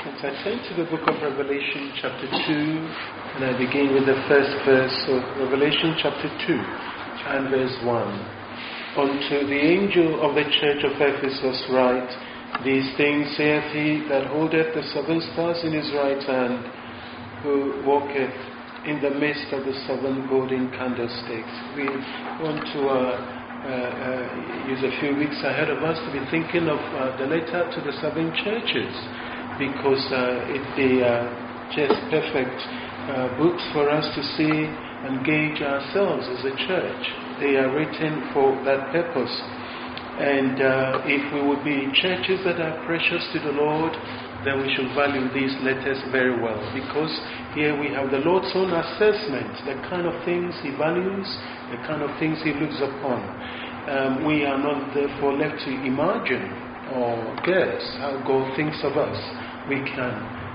As I turn to the book of Revelation chapter 2, and I begin with the first verse of Revelation chapter 2 and verse 1. Unto the angel of the church of Ephesus write, These things saith he that holdeth the 7 stars in his right hand, who walketh in the midst of the 7 golden candlesticks. We want to use a few weeks ahead of us to be thinking of the letter to the 7 churches, because they are just perfect books for us to see and gauge ourselves as a church. They are written for that purpose. And if we would be churches that are precious to the Lord, then we should value these letters very well, because here we have the Lord's own assessment, the kind of things He values, the kind of things He looks upon. We are not therefore left to imagine or guess how God thinks of us. We can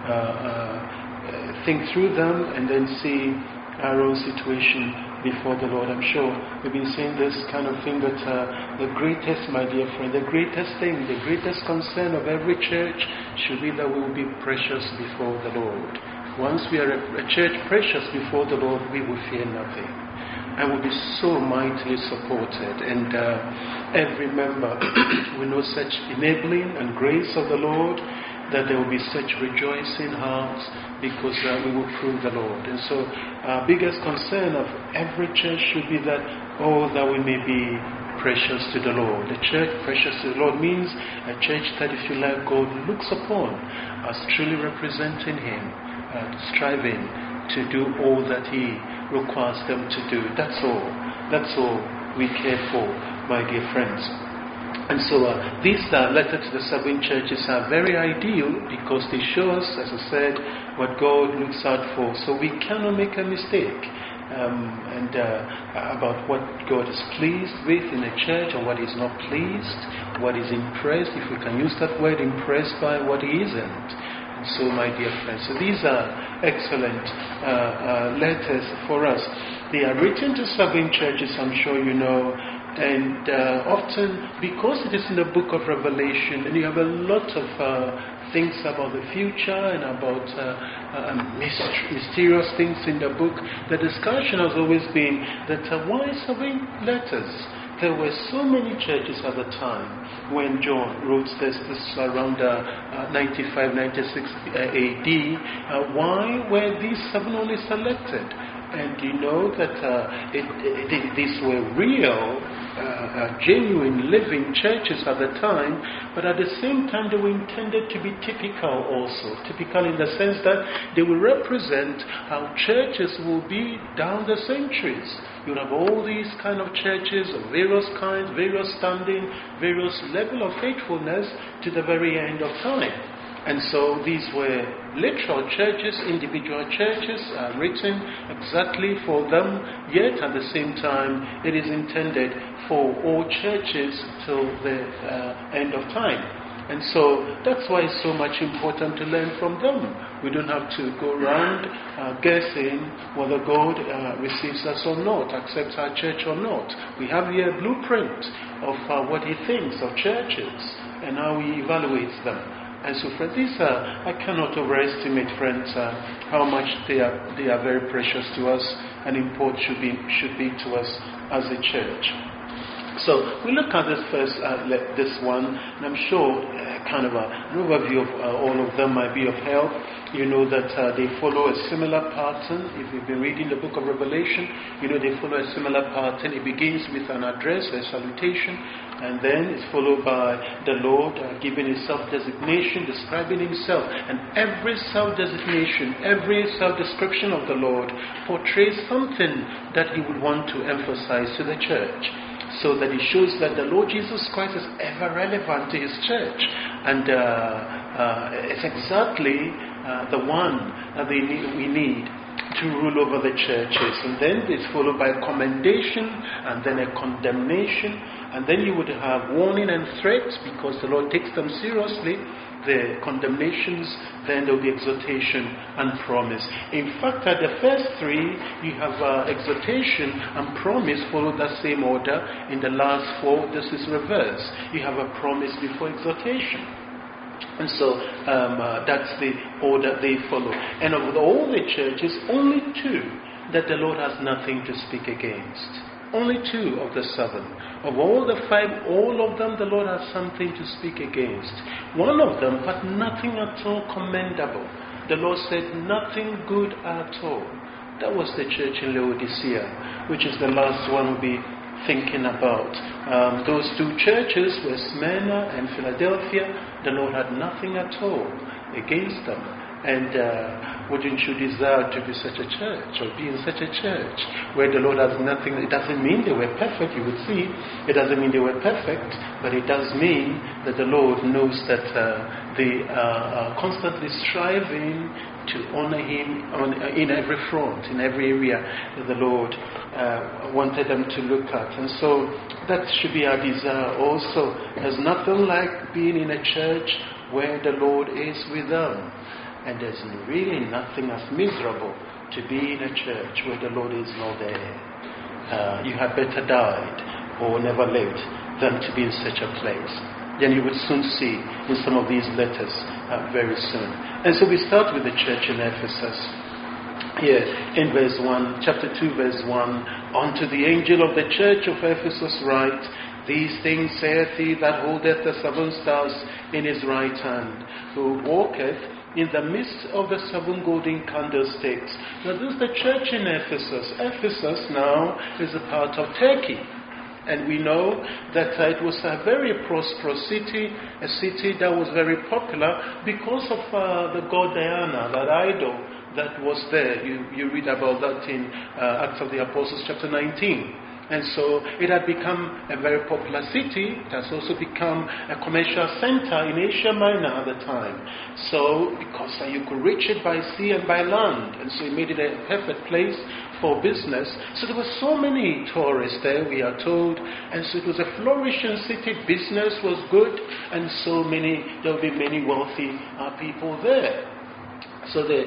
think through them and then see our own situation before the Lord. I'm sure we've been saying this kind of thing, but the greatest, my dear friend, the greatest thing, the greatest concern of every church should be that we will be precious before the Lord. Once we are a church precious before the Lord, we will fear nothing. And will be so mightily supported. And every member will know such enabling and grace of the Lord, that there will be such rejoicing hearts, because we will prove the Lord. And so our biggest concern of every church should be that, that we may be precious to the Lord. The church precious to the Lord means a church that, if you like, God looks upon as truly representing Him, striving to do all that He requires them to do. That's all we care for, my dear friends. And so these letters to the 7 churches are very ideal, because they show us, as I said, what God looks out for. So we cannot make a mistake about what God is pleased with in a church and what He's not pleased, what He's impressed, if we can use that word, impressed by, what He isn't. And so, my dear friends, so these are excellent letters for us. They are written to 7 churches, I'm sure you know. And often, because it is in the book of Revelation, and you have a lot of things about the future and about mysterious things in the book, the discussion has always been that why 7 letters? There were so many churches at the time when John wrote this around 95, 96 AD. Why were these 7 only selected? And you know that these were real, genuine, living churches at the time, but at the same time they were intended to be typical also. Typical in the sense that they will represent how churches will be down the centuries. You'll have all these kind of churches of various kinds, various standing, various level of faithfulness to the very end of time. And so these were literal churches, individual churches, written exactly for them, yet at the same time it is intended for all churches till the end of time. And so that's why it's so much important to learn from them. We don't have to go around guessing whether God receives us or not, accepts our church or not. We have here a blueprint of what He thinks of churches and how He evaluates them. And so, friends, these I cannot overestimate, friends, how much they are very precious to us and important should be to us as a church. So we look at this first, this one, and I'm sure kind of an overview of all of them might be of help. You know that they follow a similar pattern. If you've been reading the book of Revelation, you know they follow a similar pattern. It begins with an address, a salutation, and then it's followed by the Lord giving His self-designation, describing Himself. And every self-designation, every self-description of the Lord portrays something that He would want to emphasize to the church, so that it shows that the Lord Jesus Christ is ever relevant to His church. And it's exactly the one that we need to rule over the churches. And then it's followed by a commendation, and then a condemnation, and then you would have warning and threats, because the Lord takes them seriously. The condemnations, then there will be exhortation and promise. In fact, at the first 3, you have exhortation and promise follow that same order. In the last 4, this is reverse. You have a promise before exhortation. And so that's the order they follow. And of all the churches, only 2 that the Lord has nothing to speak against. Only 2 of the 7. Of all the 5, all of them the Lord has something to speak against. One of them, but nothing at all commendable. The Lord said nothing good at all. That was the church in Laodicea, which is the last one we'll be thinking about. Those 2 churches were Smyrna and Philadelphia. The Lord had nothing at all against them. And wouldn't you desire to be such a church, or be in such a church where the Lord has nothing? It doesn't mean they were perfect, you would see. It doesn't mean they were perfect, but it does mean that the Lord knows that they are constantly striving to honor Him in every front, in every area that the Lord wanted them to look at. And so that should be our desire also. There's nothing like being in a church where the Lord is with them. And there's really nothing as miserable to be in a church where the Lord is not there. You had better died or never lived than to be in such a place. Then you would soon see in some of these letters very soon. And so we start with the church in Ephesus. Here in verse 1, chapter 2, verse 1, unto the angel of the church of Ephesus write, these things saith he that holdeth the 7 stars in his right hand, who walketh in the midst of the 7 golden candlesticks. Now this is the church in Ephesus. Ephesus now is a part of Turkey. And we know that it was a very prosperous city, a city that was very popular because of the god Diana, that idol that was there. You read about that in Acts of the Apostles chapter 19. And so it had become a very popular city. It has also become a commercial center in Asia Minor at the time. So, because you could reach it by sea and by land. And so it made it a perfect place for business. So there were so many tourists there, we are told. And so it was a flourishing city. Business was good. And so there will be many wealthy people there. So the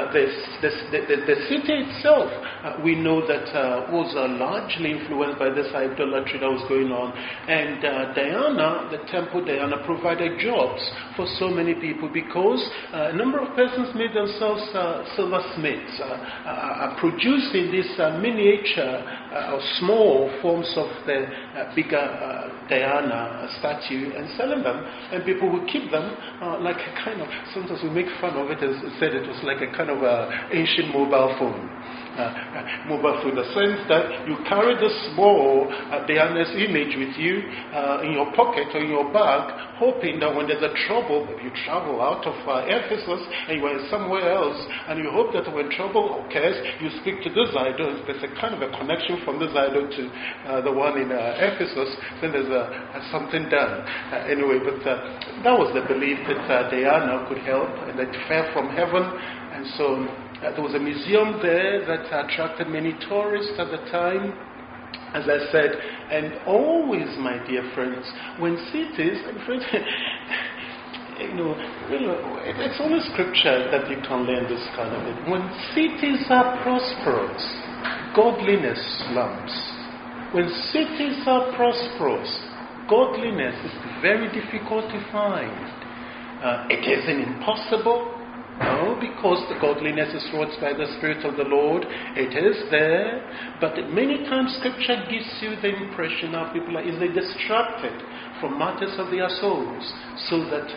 city itself, we know that was largely influenced by this idolatry that was going on. And Diana, the temple Diana, provided jobs for so many people because a number of persons made themselves silversmiths, producing these miniature or small forms of the bigger Diana statue and selling them. And people would keep them like a kind of, sometimes we make fun of it as said it was like a kind of ancient mobile phone. In the sense that you carry the small Diana's image with you in your pocket or in your bag, hoping that when there's a trouble, if you travel out of Ephesus and you are somewhere else, and you hope that when trouble occurs, you speak to this idol. There's a kind of a connection from this idol to the one in Ephesus, then there's something done. Anyway, but that was the belief that Diana could help and that fell from heaven. And so there was a museum there that attracted many tourists at the time, as I said. And always, my dear friends, when cities, and friends, it's only scripture that you can learn this kind of it. When cities are prosperous, godliness slumps. When cities are prosperous, godliness is very difficult to find. It isn't impossible. No, because the godliness is wrought by the Spirit of the Lord. It is there, but many times Scripture gives you the impression of people are easily distracted from matters of their souls, so that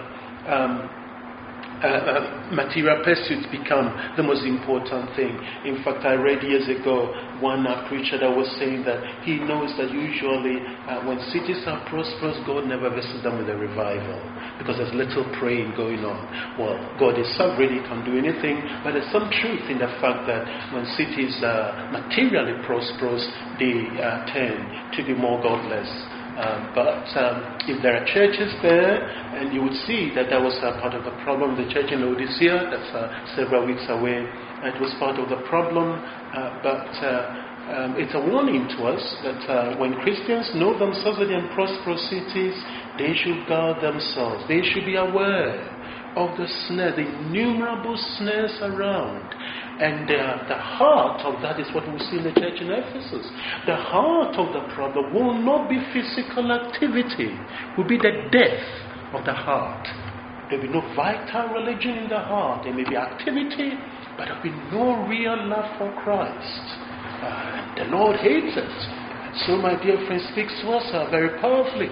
material pursuits become the most important thing. In fact, I read years ago one preacher that was saying that he knows that usually when cities are prosperous, God never visits them with a revival because there's little praying going on. Well, God is sovereign, He can do anything, but there's some truth in the fact that when cities are materially prosperous, they tend to be more godless. But if there are churches there, and you would see that was part of the problem. The church in Laodicea, that's several weeks away, it was part of the problem. But it's a warning to us that when Christians know themselves that they're in prosperous cities, they should guard themselves. They should be aware of the snare, the innumerable snares around. And the heart of that is what we see in the church in Ephesus. The heart of the problem will not be physical activity, will be the death of the heart. There will be no vital religion in the heart. There may be activity, but there will be no real love for Christ. And the Lord hates it. And so, my dear friend, speaks to us very powerfully.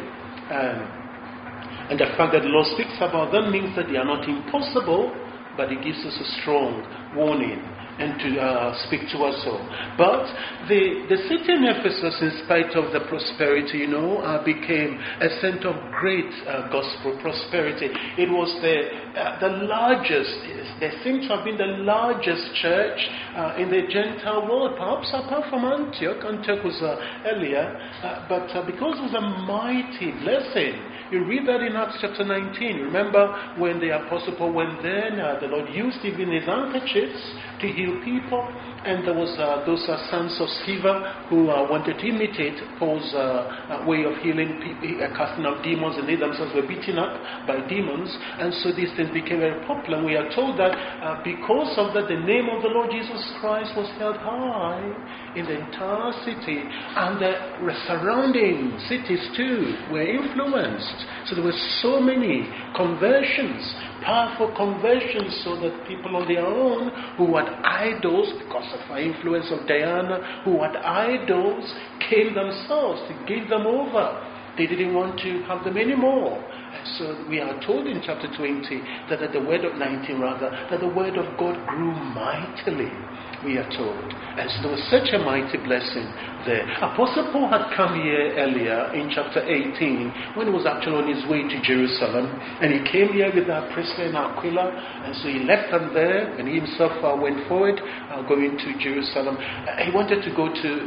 And the fact that the Lord speaks about them means that they are not impossible, but He gives us a strong warning and to speak to us all. But the city in Ephesus, in spite of the prosperity, became a center of great gospel prosperity. It was the largest, there seemed to have been the largest church in the Gentile world, perhaps apart from Antioch. Antioch was earlier, but because it was a mighty blessing. You read that in Acts chapter 19. Remember when the Apostle Paul went there, the Lord used even his handkerchiefs to heal people, and there was those sons of Sceva who wanted to imitate Paul's way of healing people, casting out demons, and they themselves were beaten up by demons, and so these things became very popular. And we are told that because of that, the name of the Lord Jesus Christ was held high in the entire city, and the surrounding cities too were influenced. So there were so many conversions, powerful conversions, so that people on their own who had idols, because of the influence of Diana, who had idols, came themselves to give them over. They didn't want to have them anymore. And so we are told in chapter 20 that the word of 19 rather, that the word of God grew mightily. We are told. And so there was such a mighty blessing there. Apostle Paul had come here earlier in chapter 18 when he was actually on his way to Jerusalem. And he came here with Priscilla and Aquila. And so he left them there and he himself went forward going to Jerusalem. He wanted to go to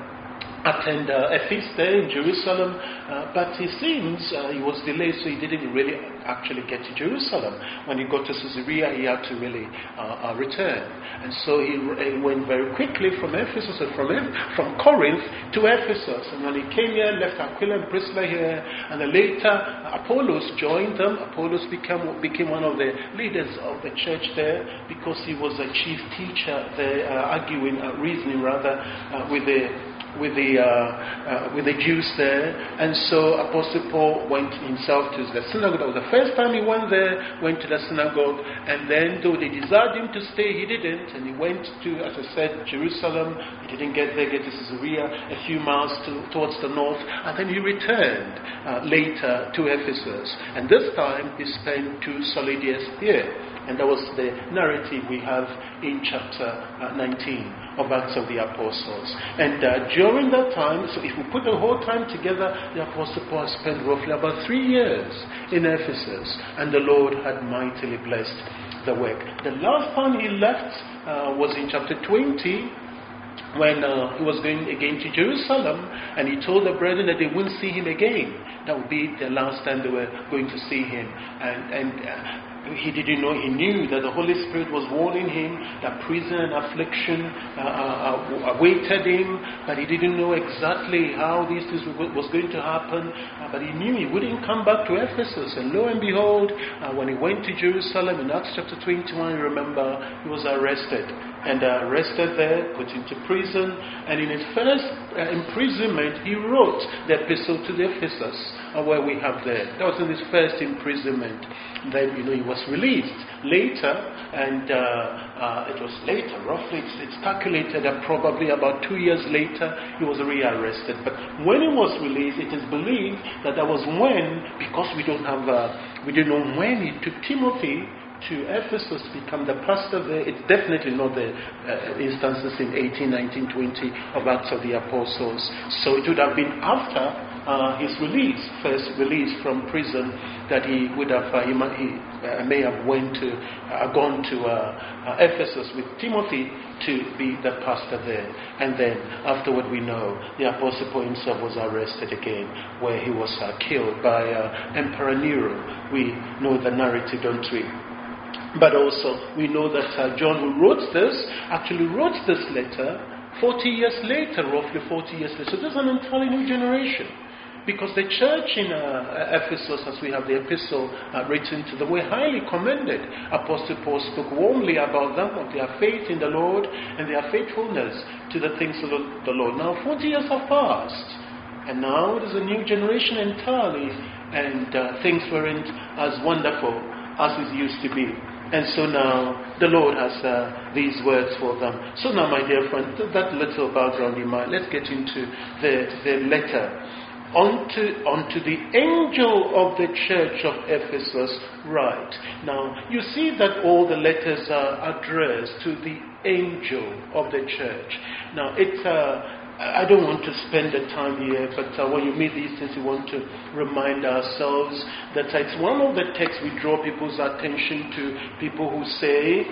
attend a feast there in Jerusalem, but it seems he was delayed, so he didn't really actually get to Jerusalem. When he got to Caesarea, he had to really return, and so he went very quickly from Ephesus, from Corinth to Ephesus. And when he came here, left Aquila and Priscilla here, and then later Apollos joined them. Apollos became one of the leaders of the church there because he was a chief teacher there, reasoning with the Jews there. And so Apostle Paul went himself to the synagogue. That was the first time he went there, went to the synagogue, and then though they desired him to stay, he didn't, and he went to, as I said, Jerusalem. He didn't get to Caesarea, a few miles towards the north, and then he returned later to Ephesus, and this time he spent 2 solid years here. And that was the narrative we have in chapter 19 of Acts of the Apostles. And during that time, so if we put the whole time together, the Apostle Paul spent roughly about 3 years in Ephesus, and the Lord had mightily blessed the work. The last time he left was in chapter 20, when he was going again to Jerusalem, and he told the brethren that they wouldn't see him again. That would be the last time they were going to see him. And he didn't know, he knew that the Holy Spirit was warning him that prison and affliction awaited him, but he didn't know exactly how these things was going to happen, but he knew he wouldn't come back to Ephesus. And lo and behold, when he went to Jerusalem in Acts chapter 21, you remember, he was arrested. And arrested there, put into prison, and in his first imprisonment, he wrote the epistle to the Ephesus, where we have there. That was in his first imprisonment. Then, he was released later, and it was later, roughly, it's calculated that probably about 2 years later, he was rearrested. But when he was released, it is believed that was when, because we don't know when he took Timothy to Ephesus to become the pastor there. It's definitely not the instances in 18, 19, 20 of Acts of the Apostles. So it would have been after his first release from prison, that he would have, he may have gone to Ephesus with Timothy to be the pastor there. And then afterward, we know the Apostle Paul himself was arrested again, where he was killed by Emperor Nero. We know the narrative, don't we? But also, we know that John, who wrote this, actually wrote this letter 40 years later, roughly 40 years later. So there's an entirely new generation. Because the church in Ephesus, as we have the epistle written to them, were highly commended. Apostle Paul spoke warmly about them, of their faith in the Lord, and their faithfulness to the things of the Lord. Now, 40 years have passed, and now there's a new generation entirely, and things weren't as wonderful as it used to be. And so now the Lord has these words for them. So now, my dear friend, that little background in mind, let's get into the letter. Unto the angel of the church of Ephesus write. Now, you see that all the letters are addressed to the angel of the church. Now, I don't want to spend the time here, but when you meet these things, we want to remind ourselves that it's one of the texts we draw people's attention to. People who say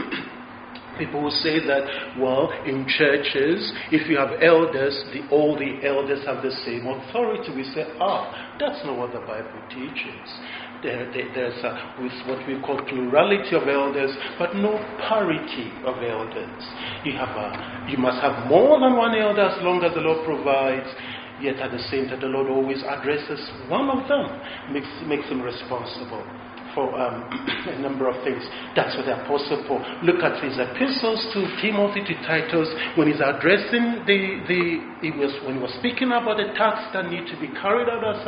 that, well, in churches, if you have elders, all the elders have the same authority. We say, that's not what the Bible teaches. There's what we call plurality of elders, but no parity of elders. You must have more than one elder as long as the Lord provides. Yet at the same time, the Lord always addresses one of them, makes them responsible for a number of things. That's what the Apostle Paul, look at his epistles to Timothy, to Titus, when he's addressing when he was speaking about the tasks that need to be carried out as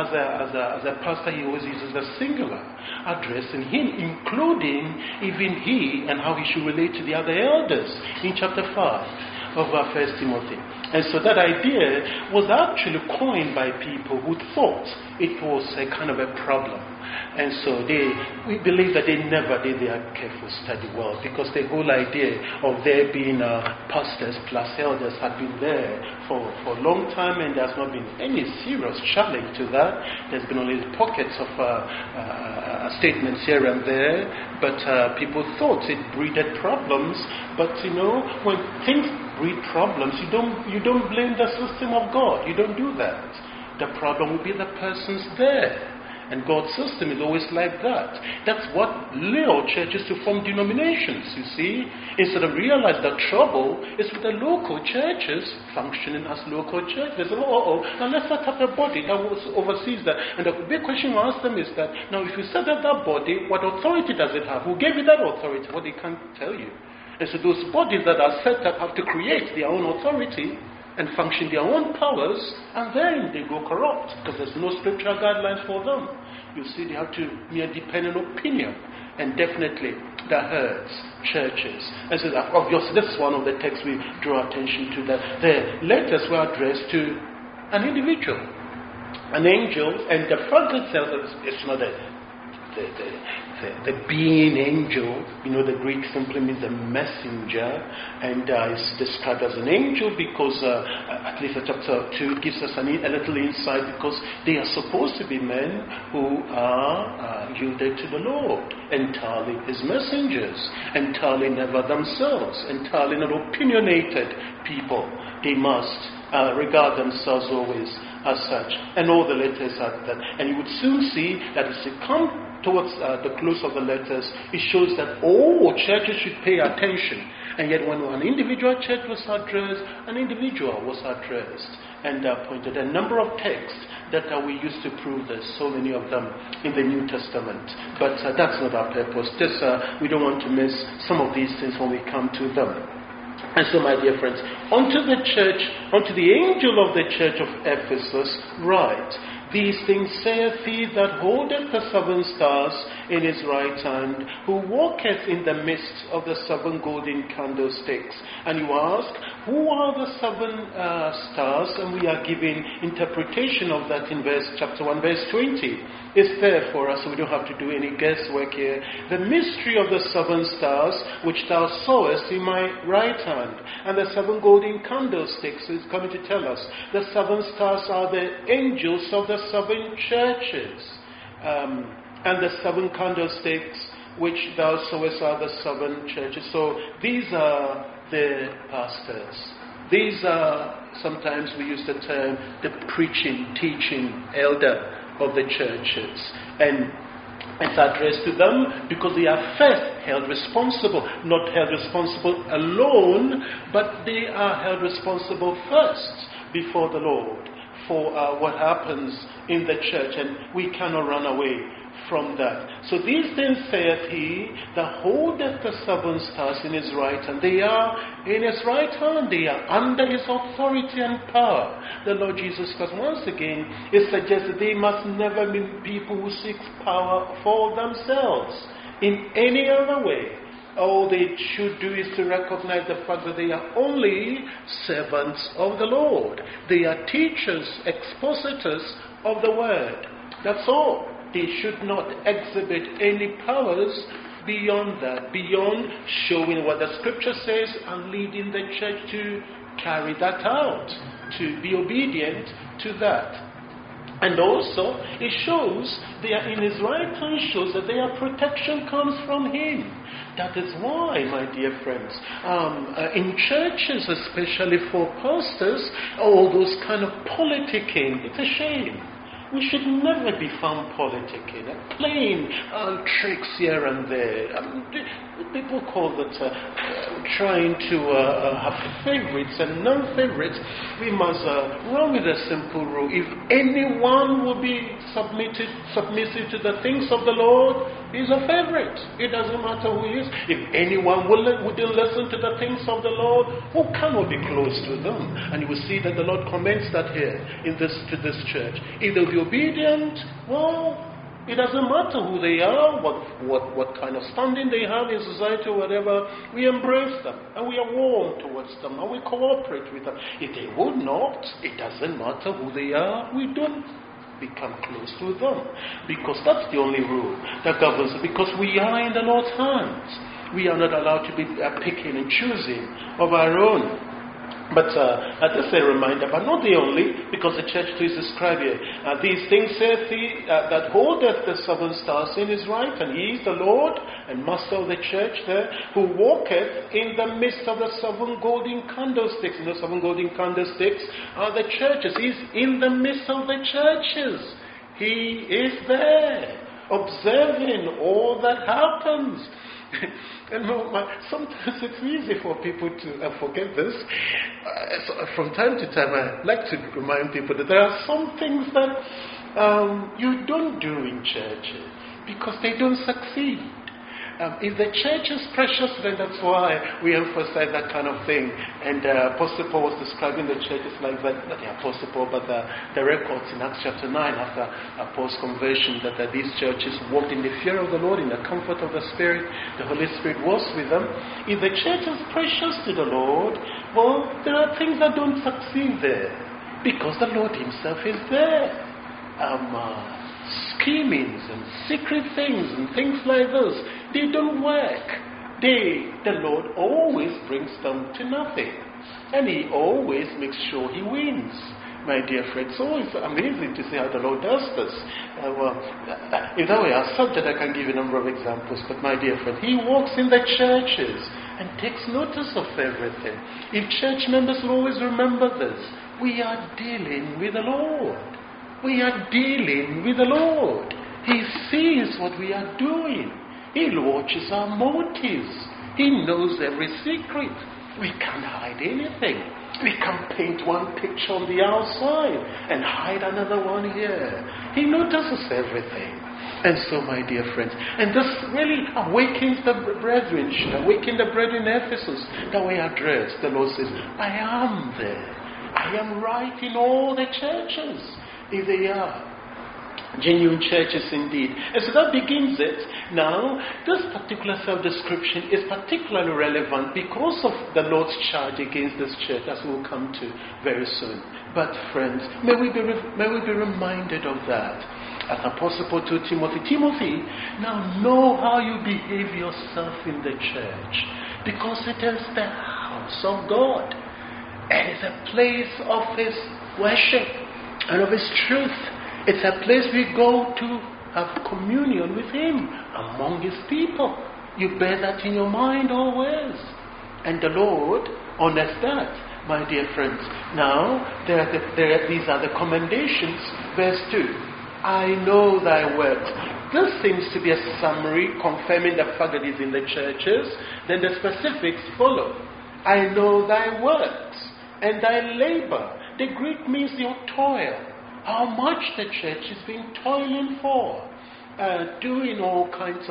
a pastor, he always uses the singular, addressing him, including even he and how he should relate to the other elders in chapter 5 of 1 Timothy. And so that idea was actually coined by people who thought it was a kind of a problem. And so we believe that they never did their careful study well, because the whole idea of there being pastors plus elders had been there for a long time, and there's not been any serious challenge to that. There's been only pockets of statements here and there, but people thought it breeded problems. But when things breed problems, you don't blame the system of God. You don't do that. The problem will be the persons there. And God's system is always like that. That's what led churches to form denominations, you see. Instead of realize the trouble is with the local churches functioning as local churches. Now let's set up a body that oversees that. And the big question we ask them is that, now if you set up that body, what authority does it have? Who gave you that authority? Well, they can't tell you. And so those bodies that are set up have to create their own authority and function their own powers, and then they go corrupt because there's no scriptural guidelines for them. You see, they have to mere depend on opinion, and definitely that hurts churches. And so obviously this is one of the texts we draw attention to, that the letters were addressed to an individual, an angel, and the fact itself is not the being angel. The Greek simply means a messenger, and it's described as an angel because at least chapter 2 gives us a little insight, because they are supposed to be men who are yielded to the Lord, entirely his messengers, entirely never themselves, entirely not opinionated people. They must regard themselves always as such, and all the letters are that. And you would soon see that as you come towards the close of the letters, it shows that all churches should pay attention. And yet when an individual church was addressed, an individual was addressed and pointed. A number of texts that we used to prove there's so many of them in the New Testament. But that's not our purpose. We don't want to miss some of these things when we come to them. And so, my dear friends, unto the angel of the church of Ephesus write, these things saith he that holdeth the 7 stars in his right hand, who walketh in the midst of the 7 golden candlesticks. And you ask, who are the 7 stars? And we are giving interpretation of that in chapter 1, verse 20. It's there for us, so we don't have to do any guesswork here. The mystery of the 7 stars, which thou sawest in my right hand, and the 7 golden candlesticks is coming to tell us. The 7 stars are the angels of the 7 churches, and the 7 candlesticks which thou sawest are the 7 churches. So these are the pastors. These are, sometimes we use the term, the preaching, teaching elder of the churches. And it's addressed to them because they are first held responsible, not held responsible alone, but they are held responsible first before the Lord for what happens in the church, and we cannot run away from that. So these things saith he that holdeth the 7 stars in his right hand. They are in his right hand. They are under his authority and power. The Lord Jesus Christ, once again, it suggests that they must never be people who seek power for themselves. in any other way. All they should do is to recognize the fact that they are only servants of the Lord. They are teachers, expositors of the word. That's all. They should not exhibit any powers beyond that, beyond showing what the scripture says and leading the church to carry that out, to be obedient to that. And also, it shows, they are in his right hand, shows that their protection comes from him. That is why, my dear friends, in churches, especially for pastors, all those kind of politicking, it's a shame. We should never be found politicking, playing tricks here and there. People call that trying to have favorites and non-favorites. We must run with a simple rule. If anyone will be submissive to the things of the Lord, he's a favorite. It doesn't matter who he is. If anyone wouldn't listen to the things of the Lord, who cannot be close to them? And you will see that the Lord comments that here to this church. If they'll be obedient, well, it doesn't matter who they are, what kind of standing they have in society or whatever. We embrace them and we are warm towards them and we cooperate with them. If they would not, it doesn't matter who they are. We don't become close to them, because that's the only rule that governs it, because we are in the Lord's hands. We are not allowed to be picking and choosing of our own. But this is a reminder, but not the only, because the church too is described here. These things saith he that holdeth the 7 stars in his right, and he is the Lord and master of the church there, who walketh in the midst of the 7 golden candlesticks. And the 7 golden candlesticks are the churches. He's in the midst of the churches. He is there, observing all that happens. And sometimes it's easy for people to forget this. So from time to time, I like to remind people that there are some things that you don't do in churches because they don't succeed. If the church is precious, then that's why we emphasize that kind of thing. And Apostle Paul was describing the churches like that, not the Apostle Paul, but the records in Acts chapter 9 after Paul's conversion, that these churches walked in the fear of the Lord, in the comfort of the Spirit. The Holy Spirit was with them. If the church is precious to the Lord, well, there are things that don't succeed there because the Lord himself is there. Schemings and secret things and things like this, they don't work. The Lord always brings them to nothing, and he always makes sure he wins, my dear friends. So it's amazing to see how the Lord does this. If that were our subject, I can give you a number of examples, but my dear friend, he walks in the churches and takes notice of everything. If church members will always remember this, we are dealing with the Lord. We are dealing with the Lord. He sees what we are doing. He watches our motives. He knows every secret. We can't hide anything. We can paint one picture on the outside and hide another one here. He notices everything. And so, my dear friends, and this really awakens the brethren, should awaken the brethren in Ephesus, that we address. The Lord says, I am there. I am right in all the churches. If they are genuine churches indeed. And so that begins it. Now, this particular self-description is particularly relevant because of the Lord's charge against this church, as we'll come to very soon. But friends, may we be reminded of that. As Apostle Paul told Timothy, now know how you behave yourself in the church, because it is the house of God. It is a place of his worship and of his truth. It's a place we go to have communion with him among his people. You bear that in your mind always. And the Lord honors that, my dear friends. Now, these are the commendations. Verse 2. I know thy works. This seems to be a summary confirming the fact that it's in the churches. Then the specifics follow. I know thy works and thy labor. The Greek means your toil. How much the church has been toiling for, bearing all kinds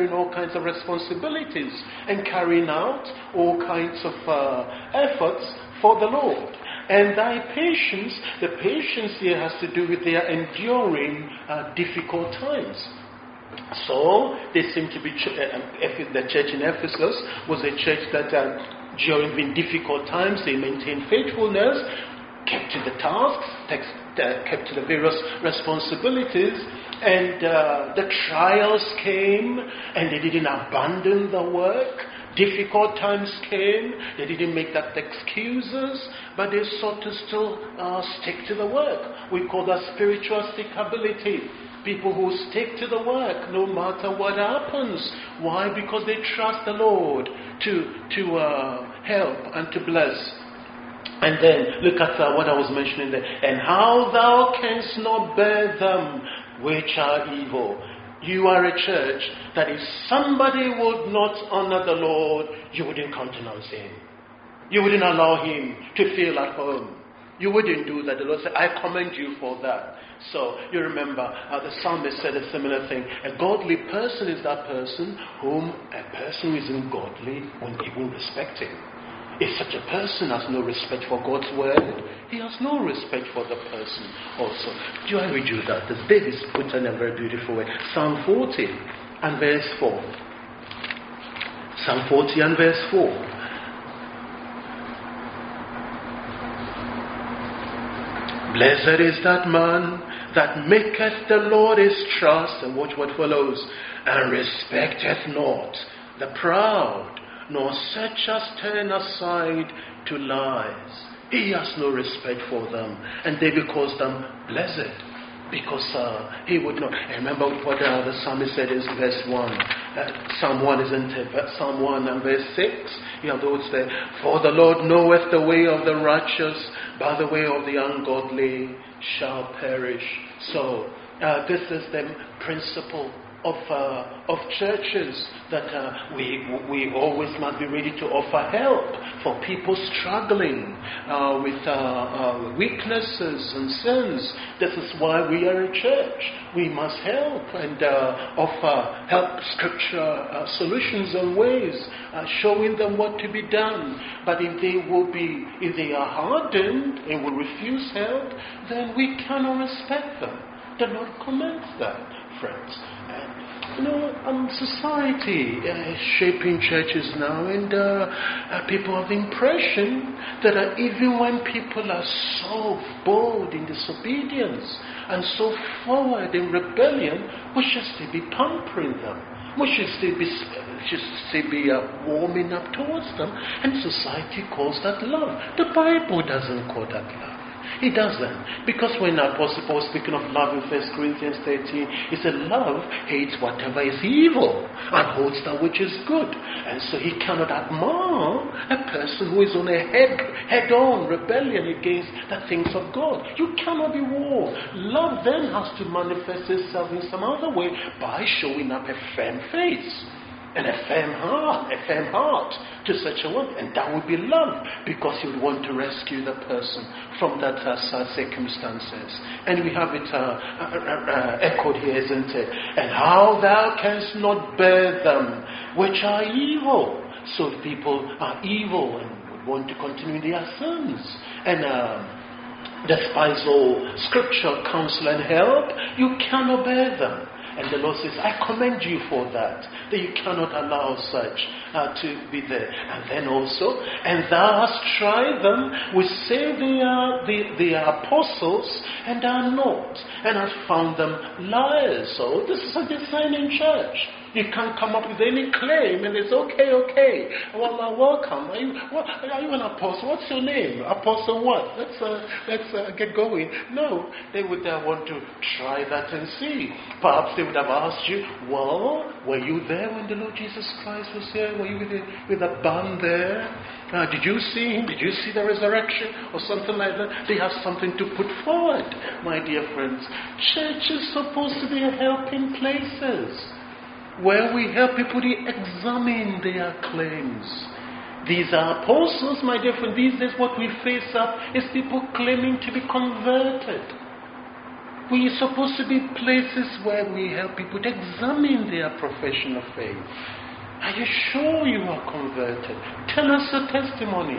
of responsibilities and carrying out all kinds of efforts for the Lord. And thy patience, the patience here has to do with their enduring difficult times. So they seem to be, the church in Ephesus was a church that during the difficult times they maintained faithfulness, kept to the tasks, kept to the various responsibilities, and the trials came and they didn't abandon the work. Difficult times came, they didn't make that excuses, but they sought to still stick to the work. We call that spiritual stickability. People who stick to the work no matter what happens. Why? Because they trust the Lord to help and to bless. And then look at what I was mentioning there. And how thou canst not bear them which are evil. You are a church that if somebody would not honor the Lord, you wouldn't countenance him. You wouldn't allow him to feel at home. You wouldn't do that. The Lord said, I commend you for that. So you remember the psalmist said a similar thing. A godly person is that person whom a person who isn't godly won't even respect him. If such a person has no respect for God's word, he has no respect for the person also. Do I read you that? The David put in a very beautiful way. Psalm 40 and verse 4. Psalm 40 and verse 4. Blessed is that man that maketh the Lord his trust, and watch what follows, and respecteth not the proud, nor such as turn aside to lies. He has no respect for them, and David calls them blessed, because he would not. And remember what the psalmist said in verse 1. Psalm 1 isn't it? Psalm 1 and verse 6. You have those there. For the Lord knoweth the way of the righteous, but the way of the ungodly shall perish. So this is the principle of churches, that we always must be ready to offer help for people struggling with weaknesses and sins. This is why we are a church. We must help and offer help, scripture solutions and ways, showing them what to be done. But if they are hardened and will refuse help, then we cannot respect them. The Lord commends that, friends. Society is shaping churches now, and people have the impression that even when people are so bold in disobedience and so forward in rebellion, we should still be pampering them. We should still be warming up towards them, and society calls that love. The Bible doesn't call that love. It doesn't. Because when Apostle Paul was speaking of love in 1 Corinthians 13, he said love hates whatever is evil and holds that which is good. And so he cannot admire a person who is on a head-on rebellion against the things of God. You cannot be warned. Love then has to manifest itself in some other way by showing up a firm face and a firm heart to such a one, and that would be love, because you would want to rescue the person from that sad circumstances. And we have it echoed here, isn't it? And how thou canst not bear them which are evil. So if people are evil and would want to continue in their sins and despise all scripture, counsel and help, you cannot bear them. And the Lord says, I commend you for that you cannot allow such to be there. And then also, and thou hast tried them, we say they are apostles and are not, and hast found them liars. So this is a discerning church. You can't come up with any claim, and it's okay. Well, welcome. Are you an apostle? What's your name? Apostle what? Let's get going. No, they would want to try that and see. Perhaps they would have asked you, well, were you there when the Lord Jesus Christ was here? Were you with a band there? Did you see him? Did you see the resurrection? Or something like that? They have something to put forward, my dear friends. Church is supposed to be a helping places, where we help people to examine their claims. These are apostles, my dear friend. These days what we face up is people claiming to be converted. We are supposed to be places where we help people to examine their profession of faith. Are you sure you are converted? Tell us a testimony.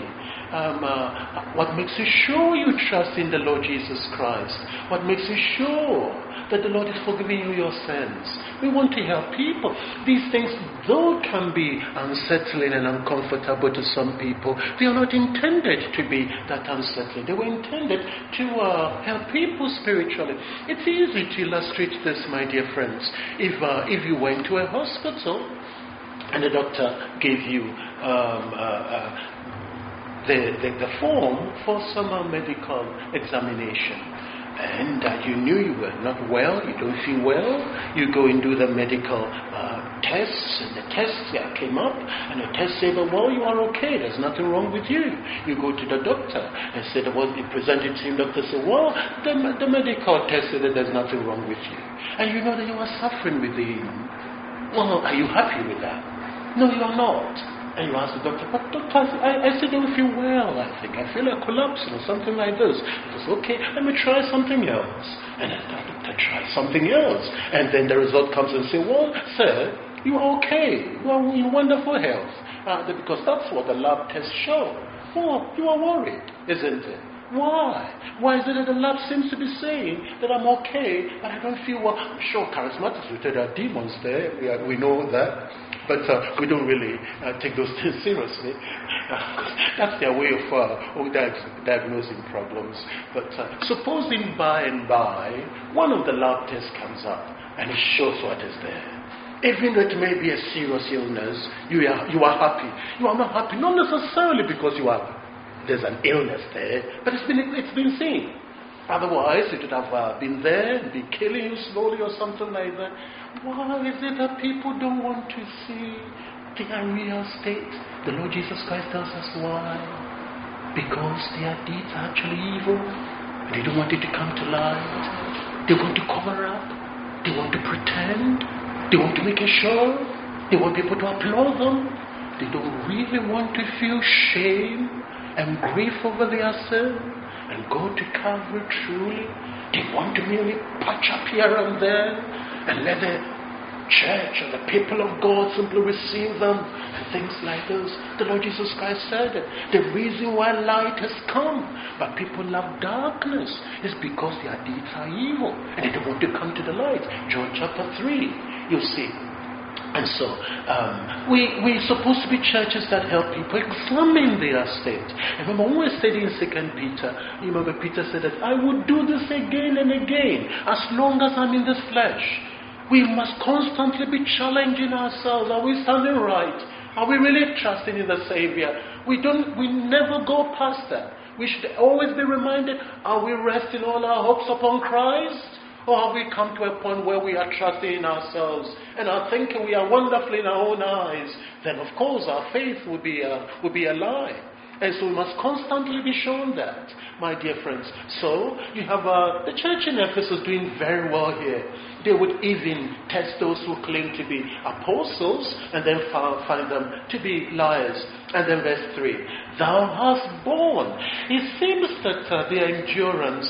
What makes you sure you trust in the Lord Jesus Christ? What makes you sure that the Lord is forgiving you your sins. We want to help people. These things, though can be unsettling and uncomfortable to some people, they are not intended to be that unsettling. They were intended to help people spiritually. It's easy to illustrate this, my dear friends. If you went to a hospital and the doctor gave you the form for some medical examination, and you knew you were not well, you don't feel well, you go and do the medical tests, and the tests came up, and the test said, well, you are okay, there's nothing wrong with you. You go to the doctor and said, well, you presented to him, doctor said, well, the medical test said that there's nothing wrong with you. And you know that you are suffering within. Well, are you happy with that? No, you are not. And you ask the doctor, but doctor, I still don't feel well, I think. I feel like collapsing or something like this. He says, okay, let me try something else. And then the doctor tries something else. And then the result comes and says, well, sir, you are okay. You are in wonderful health. Because that's what the lab tests show. Well, you are worried, isn't it? Why? Why is it that the lab seems to be saying that I'm okay, but I don't feel well? I'm sure charismatics will tell there are demons there. We know that. But we don't really take those things seriously. That's their way of diagnosing problems. But supposing by and by, one of the lab tests comes up and it shows what is there. Even though it may be a serious illness, you are happy. You are not happy, not necessarily because there's an illness there, but it's been seen. Otherwise, it would have been there and been killing you slowly or something like that. Why is it that people don't want to see their real state? The Lord Jesus Christ tells us why. Because their deeds are actually evil. They don't want it to come to light. They want to cover up. They want to pretend. They want to make a show. They want people to applaud them. They don't really want to feel shame and grief over their sin and go to Calvary truly. They want to merely patch up here and there and let the church and the people of God simply receive them and things like this. The Lord Jesus Christ said that the reason why light has come, but people love darkness, is because their deeds are evil and they don't want to come to the light. John chapter 3, you see. And so, we're supposed to be churches that help people examine their state. And remember, when we were studying 2 Peter, you remember Peter said that I would do this again and again, as long as I'm in this flesh. We must constantly be challenging ourselves. Are we standing right? Are we really trusting in the Savior? We never go past that. We should always be reminded, are we resting all our hopes upon Christ? Or have we come to a point where we are trusting in ourselves and are thinking we are wonderful in our own eyes? Then, of course, our faith would be a lie. And so we must constantly be shown that, my dear friends. So, you have the church in Ephesus doing very well here. They would even test those who claim to be apostles and then find them to be liars. And then verse 3, thou hast borne. It seems that their endurance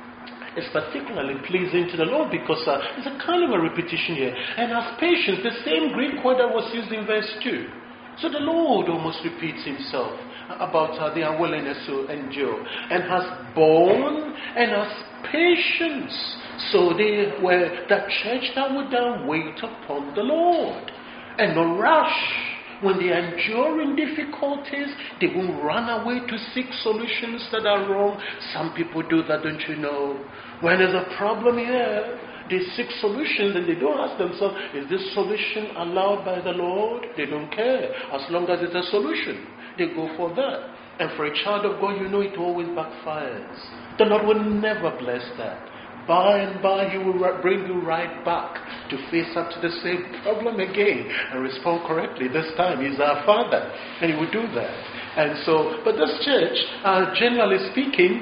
is particularly pleasing to the Lord because it's a kind of a repetition here. And as patience, the same Greek word that was used in verse 2. So the Lord almost repeats himself about their willingness to endure. And has borne and has patience. So they were that church that would wait upon the Lord and not rush. When they are enduring difficulties, they won't run away to seek solutions that are wrong. Some people do that, don't you know? When there's a problem here, they seek solutions and they don't ask themselves, is this solution allowed by the Lord? They don't care. As long as it's a solution, they go for that. And for a child of God, you know it always backfires. The Lord will never bless that. By and by, He will bring you right back to face up to the same problem again and respond correctly. This time, He's our Father, and He will do that. And so, but this church, generally speaking,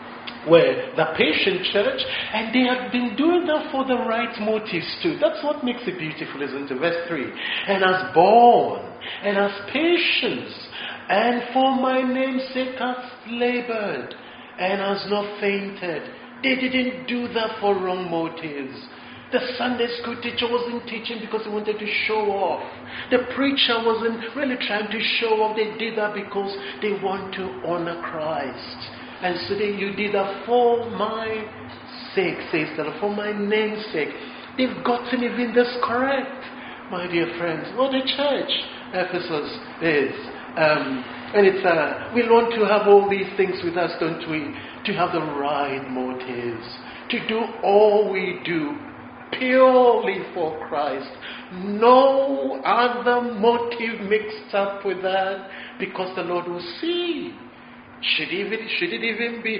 were the patient church, and they have been doing that for the right motives too. That's what makes it beautiful, isn't it? Verse 3, and as born, and as patience, and for my name's sake hath labored, and has not fainted. They didn't do that for wrong motives. The Sunday school teacher wasn't teaching because he wanted to show off. The preacher wasn't really trying to show off. They did that because they want to honor Christ. And so you did that for my sake, says the Lord, for my name's sake. They've gotten even this correct, my dear friends. What a church Ephesus is. And it's we want to have all these things with us, don't we? To have the right motives, to do all we do purely for Christ. No other motive mixed up with that, because the Lord will see. Should it even be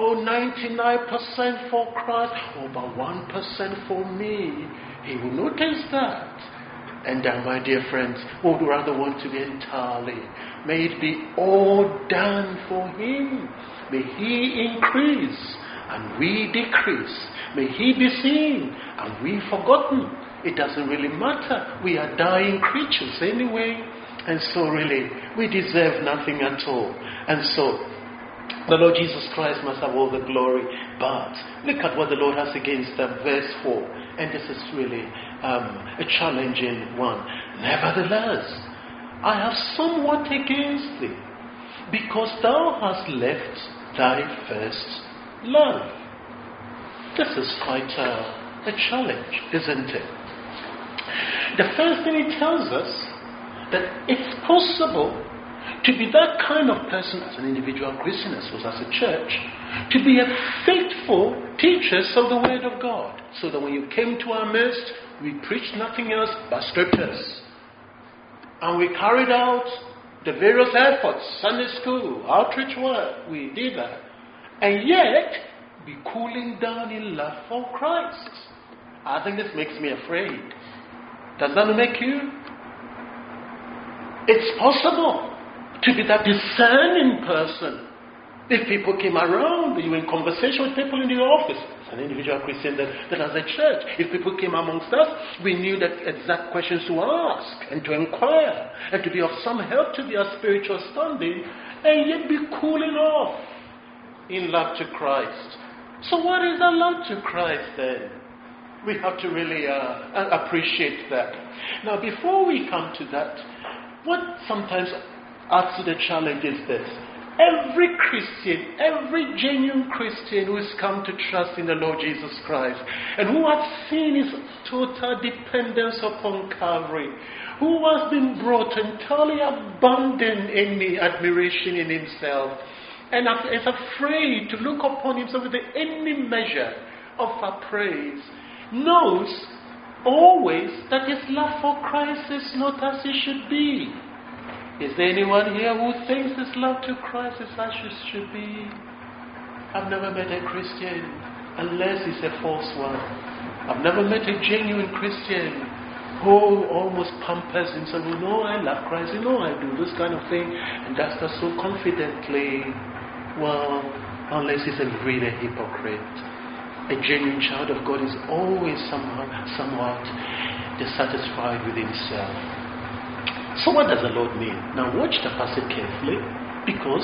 99% for Christ, or about 1% for me? He will notice that. And my dear friends, we would rather want to be entirely. May it be all done for Him. May He increase and we decrease. May He be seen and we forgotten. It doesn't really matter. We are dying creatures anyway. And so really, we deserve nothing at all. And so, the Lord Jesus Christ must have all the glory. But look at what the Lord has against them. Verse 4. And this is really a challenging one. Nevertheless, I have somewhat against thee, because thou hast left thy first love. This is quite a challenge, isn't it? The first thing it tells us, that it's possible to be that kind of person as an individual Christian, as well as a church, to be a faithful teachers of the Word of God. So that when you came to our midst, we preached nothing else but scriptures. And we carried out the various efforts, Sunday school, outreach work, we did that. And yet, be cooling down in love for Christ. I think this makes me afraid. Does that make you? It's possible to be that discerning person. If people came around, you were in conversation with people in the office, as an individual Christian, that as a church, if people came amongst us, we knew that exact questions to ask and to inquire and to be of some help to their spiritual standing, and yet be cooling off in love to Christ. So what is our love to Christ then? We have to really appreciate that. Now, before we come to that, what sometimes adds to the challenge is this. Every Christian, every genuine Christian who has come to trust in the Lord Jesus Christ and who has seen his total dependence upon Calvary, who has been brought entirely abandoned any admiration in himself and is afraid to look upon himself with any measure of praise, knows always that his love for Christ is not as it should be. Is there anyone here who thinks his love to Christ is as it should be? I've never met a Christian, unless it's a false one. I've never met a genuine Christian who almost pampers himself. You know, I love Christ. You know, I do this kind of thing. And does that so confidently. Well, unless he's a really hypocrite. A genuine child of God is always somewhat dissatisfied with himself. So what does the Lord mean? Now watch the passage carefully, because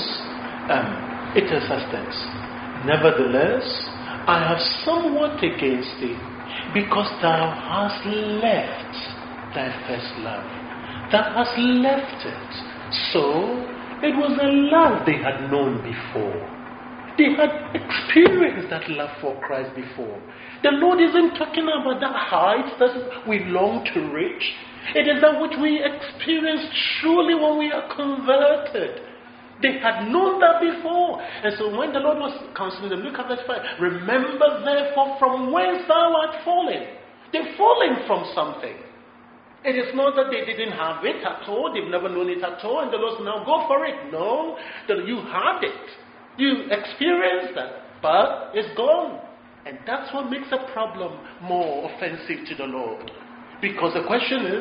it tells us this. Nevertheless, I have somewhat against thee, because thou hast left thy first love. Thou hast left it. So it was a love they had known before. They had experienced that love for Christ before. The Lord isn't talking about that height that we long to reach. It is that which we experience truly when we are converted. They had known that before. And so when the Lord was counseling them, look at verse 5. Remember therefore from whence thou art fallen. They're falling from something. It is not that they didn't have it at all. They've never known it at all. And the Lord said, now go for it. No, that you had it. You experienced that. But it's gone. And that's what makes a problem more offensive to the Lord. Because the question is,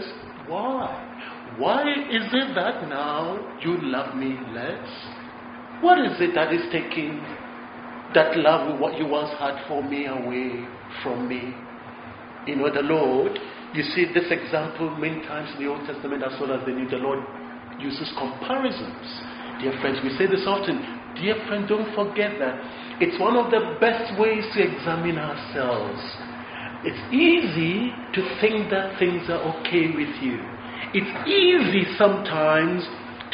why? Why is it that now you love me less? What is it that is taking that love, what you once had for me, away from me? You know, the Lord, you see this example many times in the Old Testament as well as the New. The Lord uses comparisons. Dear friends, we say this often. Dear friend, don't forget that it's one of the best ways to examine ourselves. It's easy to think that things are okay with you. It's easy sometimes to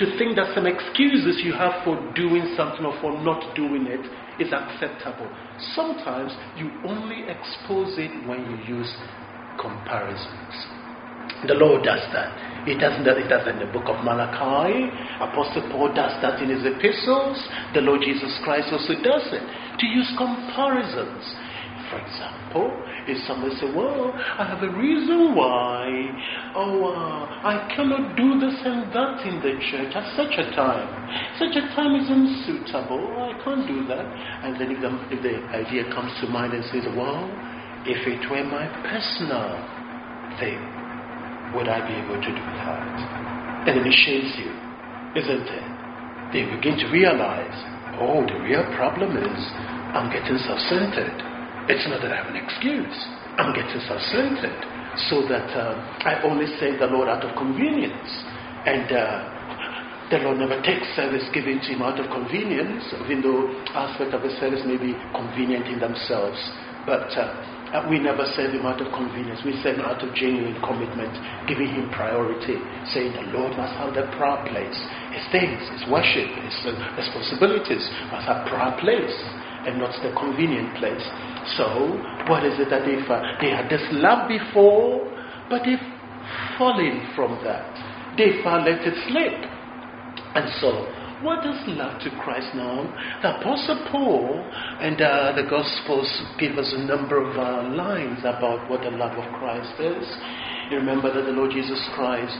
to think that some excuses you have for doing something or for not doing it is acceptable. Sometimes you only expose it when you use comparisons. The Lord does that. He does that in the book of Malachi. Apostle Paul does that in his epistles. The Lord Jesus Christ also does it. To use comparisons. For example, if somebody says, well, I have a reason why, I cannot do this and that in the church at such a time. Such a time isn't suitable. I can't do that. And then if the idea comes to mind and says, well, if it were my personal thing, would I be able to do that? And then it shames you, isn't it? They begin to realize, the real problem is I'm getting self-centered. It's not that I have an excuse. I'm getting self-centered. So that I only say the Lord out of convenience. And the Lord never takes service given to him out of convenience, even though aspect of the service may be convenient in themselves. But we never serve him out of convenience. We serve him out of genuine commitment, giving him priority, saying the Lord must have the prayer place. His things, his worship, his responsibilities must have prayer place and not the convenient place. So, what is it that they had this love before, but they've fallen from that. They've let it slip. And so, what does love to Christ now? The Apostle Paul and the Gospels give us a number of lines about what the love of Christ is. You remember that the Lord Jesus Christ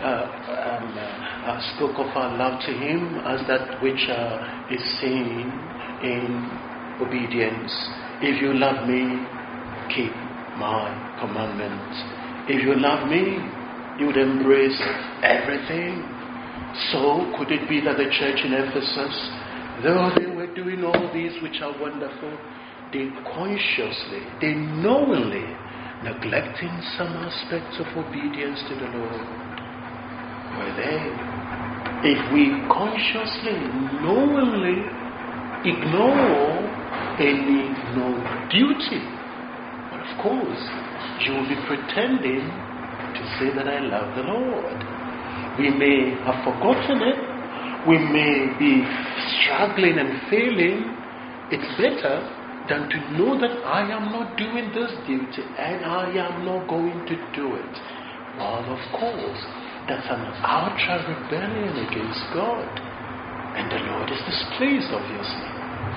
spoke of our love to him as that which is seen in obedience. If you love me, keep my commandments. If you love me, you would embrace everything. So could it be that the church in Ephesus, though they were doing all these which are wonderful, they consciously, they knowingly neglecting some aspects of obedience to the Lord? Were they? If we consciously, knowingly ignore any known duty, but of course, you will be pretending to say that I love the Lord. We may have forgotten it. We may be struggling and failing. It's better than to know that I am not doing this duty and I am not going to do it. Well, of course, that's an outright rebellion against God. And the Lord is displeased, obviously.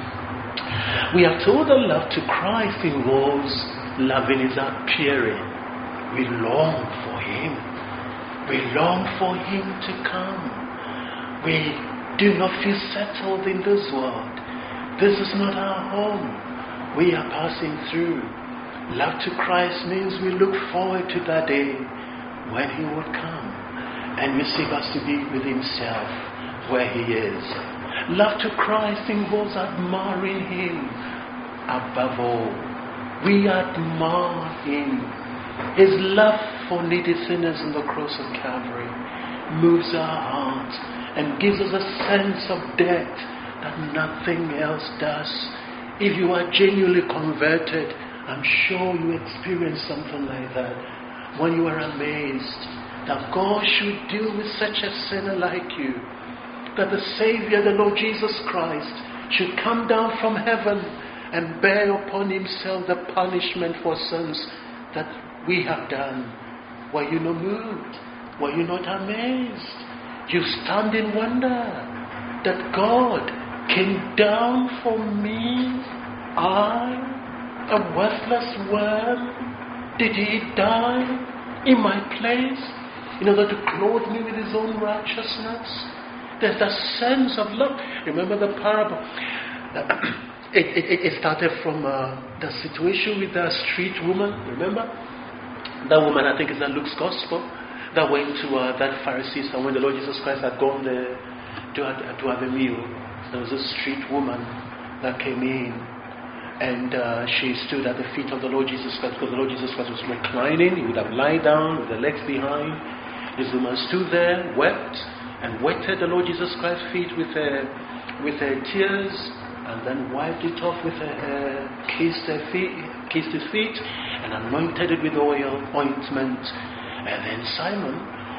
We are told that love to Christ involves loving his appearing. We long for him. We long for him to come. We do not feel settled in this world. This is not our home. We are passing through. Love to Christ means we look forward to that day when he would come and receive us to be with himself where he is. Love to Christ involves admiring him above all. We admire him. His love for needy sinners on the cross of Calvary moves our hearts and gives us a sense of debt that nothing else does. If you are genuinely converted, I'm sure you experience something like that. When you are amazed that God should deal with such a sinner like you, that the Savior, the Lord Jesus Christ, should come down from heaven and bear upon himself the punishment for sins that we have done. Were you not moved? Were you not amazed? You stand in wonder that God came down for me. I, a worthless worm, did he die in my place in order to clothe me with his own righteousness? There's that sense of love. Remember the parable? It started from the situation with the street woman. Remember? That woman, I think it's in Luke's Gospel, that went to that Pharisee's, and when the Lord Jesus Christ had gone there to have a meal, there was a street woman that came in, and she stood at the feet of the Lord Jesus Christ, because the Lord Jesus Christ was reclining. He would have lied down with the legs behind. This woman stood there, wept, and wetted the Lord Jesus Christ's feet with her tears, and then wiped it off with her hair, kissed his feet, and anointed it with ointment. And then Simon,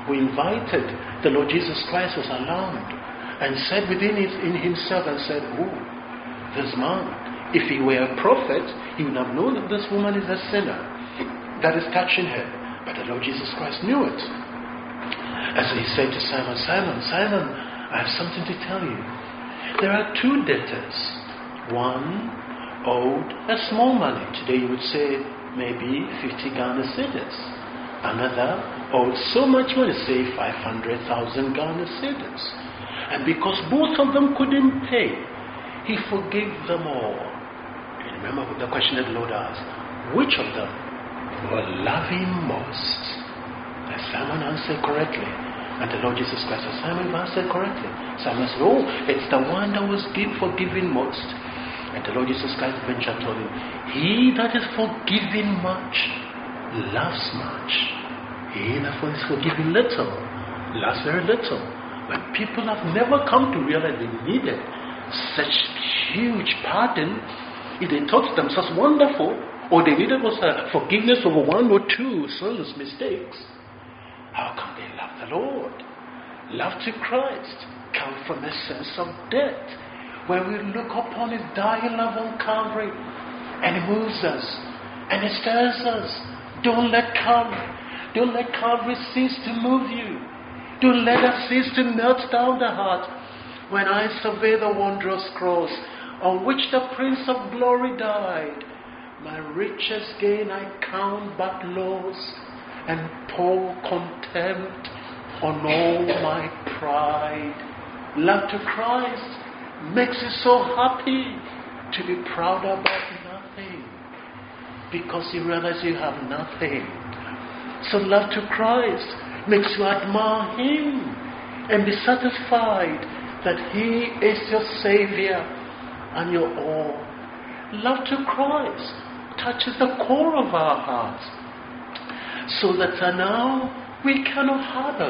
who invited the Lord Jesus Christ, was alarmed and said in himself and said, "Oh, this man, if he were a prophet, he would have known that this woman is a sinner that is touching her." But the Lord Jesus Christ knew it. And so he said to Simon, "Simon, Simon, I have something to tell you. There are two debtors. One owed a small money. Today you would say maybe 50 Ghana cedis. Another owed so much money, say 500,000 Ghana cedis. And because both of them couldn't pay, he forgave them all." And remember the question that the Lord asked, which of them will love him most? And Simon answered correctly. And the Lord Jesus Christ said, "Simon, you answered correctly." Simon said, "Oh, it's the one that was forgiven most." And the Lord Jesus Christ eventually told him, "He that is forgiven much loves much. He that is forgiven little loves very little." But people have never come to realize they needed such huge pardon. If they thought themselves wonderful, or they needed was a forgiveness over one or two soulless mistakes, how come they love the Lord? Love to Christ comes from a sense of debt, where we look upon his dying love on Calvary, and it moves us, and it stirs us. Don't let Calvary cease to move you. Don't let us cease to melt down the heart. When I survey the wondrous cross on which the Prince of Glory died, my richest gain I count but loss, and pour contempt on all my pride. Love to Christ makes you so happy to be proud about nothing, because you realize you have nothing. So love to Christ makes you admire him and be satisfied that he is your Savior and your all. Love to Christ touches the core of our hearts, so that now we cannot harbor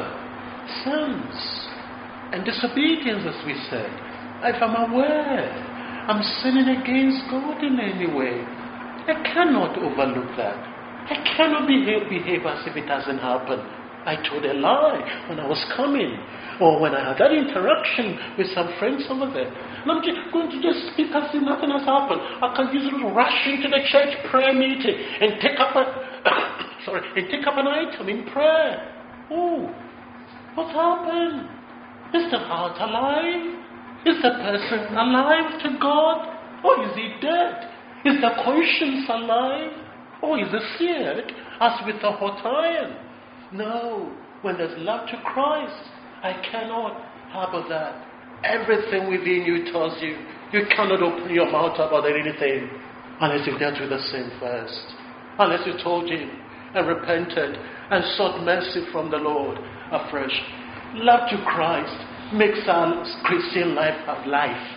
sins and disobedience, as we said. If I'm aware I'm sinning against God in any way, I cannot overlook that. I cannot behave as if it hasn't happened. I told a lie when I was coming, or when I had that interaction with some friends over there. And I'm just going to just speak as if nothing has happened. I can usually rush into the church prayer meeting and take up an item in prayer. Oh, what happened? Is the heart alive? Is the person alive to God? Or is he dead? Is the conscience alive? Or is it seared as with a hot iron? No, when there's love to Christ, I cannot harbor that. Everything within you tells you cannot open your mouth about anything unless you've dealt with the sin first. Unless you told him and repented and sought mercy from the Lord afresh. Love to Christ makes our Christian life have life.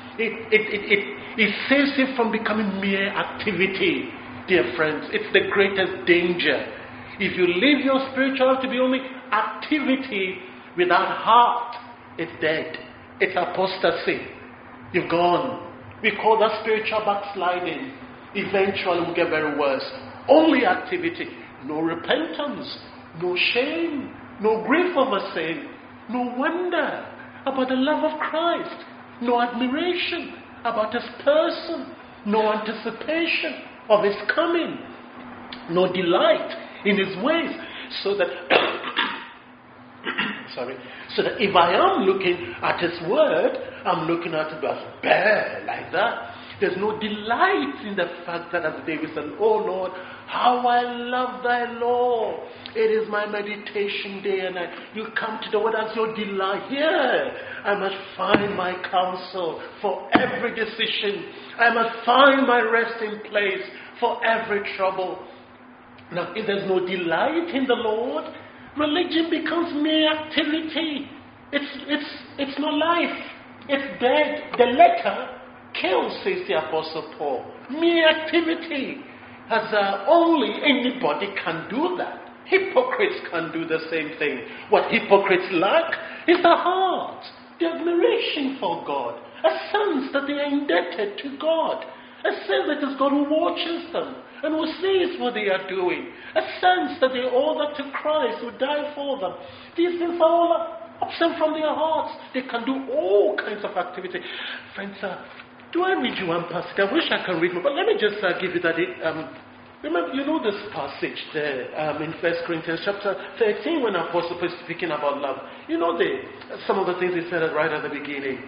It saves you from becoming mere activity, dear friends. It's the greatest danger. If you leave your spiritual life to be only activity without heart, it's dead. It's apostasy. You've gone. We call that spiritual backsliding. Eventually it will get very worse. Only activity. No repentance. No shame. No grief over sin. No wonder about the love of Christ. No admiration about his person. No anticipation of his coming. No delight in his ways, so that if I am looking at his word, I'm looking at it as bare like that. There's no delight in the fact that, as David said, "Oh Lord, how I love thy law. It is my meditation day and night." You come to the word as your delight. Here, I must find my counsel for every decision. I must find my resting place for every trouble. Now, if there's no delight in the Lord, religion becomes mere activity. It's not life. It's dead. The letter kills, says the Apostle Paul. Mere activity. As only anybody can do that. Hypocrites can do the same thing. What hypocrites lack is the heart, the admiration for God, a sense that they are indebted to God. A sense that it's God who watches them and who sees what they are doing. A sense that they owe that to Christ who died for them. These things are all absent from their hearts. They can do all kinds of activity. Friends, do I read you one passage? I wish I could read more, but let me just give you that. Remember, you know this passage there in 1 Corinthians chapter 13 when Apostle Paul is speaking about love. You know some of the things he said right at the beginning.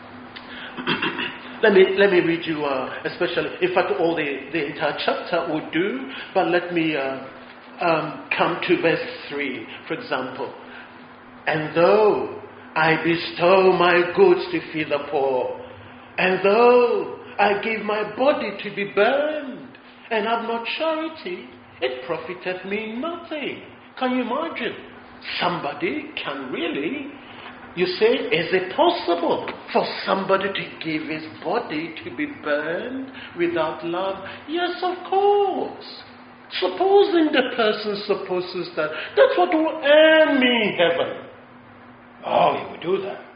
Let me read you, especially, in fact, all the entire chapter would do, but let me come to verse 3, for example. And though I bestow my goods to feed the poor, and though I give my body to be burned, and have not charity, it profiteth me nothing. Can you imagine? Somebody can really, you say, is it possible for somebody to give his body to be burned without love? Yes, of course. Supposing the person supposes that's what will earn me heaven. Oh, he would do that.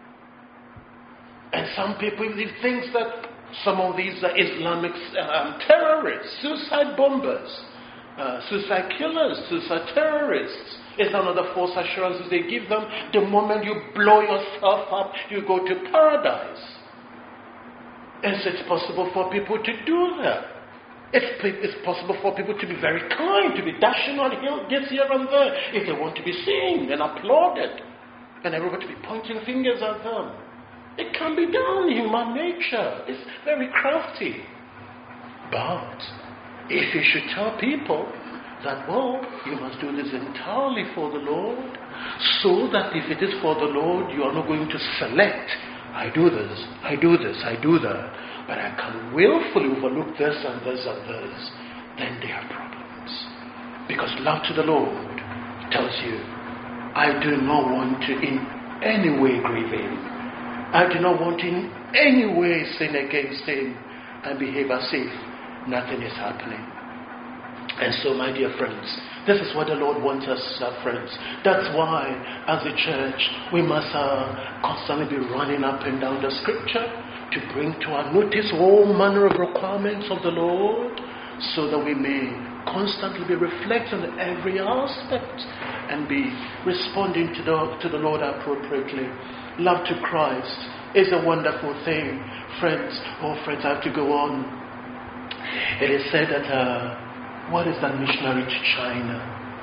And some people, he thinks that some of these Islamic terrorists, suicide bombers, suicide killers, suicide terrorists, is another false assurances they give them. The moment you blow yourself up, you go to paradise. And so it's possible for people to do that. It's possible for people to be very kind, to be dashing on gifts here and there, if they want to be seen and applauded, and everybody to be pointing fingers at them. It can be done in human nature. It's very crafty. But if you should tell people that, well, you must do this entirely for the Lord, so that if it is for the Lord, you are not going to select, I do this, I do this, I do that, but I can willfully overlook this and this and this, then there are problems. Because love to the Lord tells you, I do not want to in any way grieve Him. I do not want in any way sin against Him and behave as if nothing is happening. And so, my dear friends, this is what the Lord wants us, friends. That's why, as a church, we must constantly be running up and down the Scripture to bring to our notice all manner of requirements of the Lord, so that we may constantly be reflecting on every aspect and be responding to the Lord appropriately. Love to Christ is a wonderful thing, friends. Oh, friends, I have to go on. It is said that, what is that missionary to China?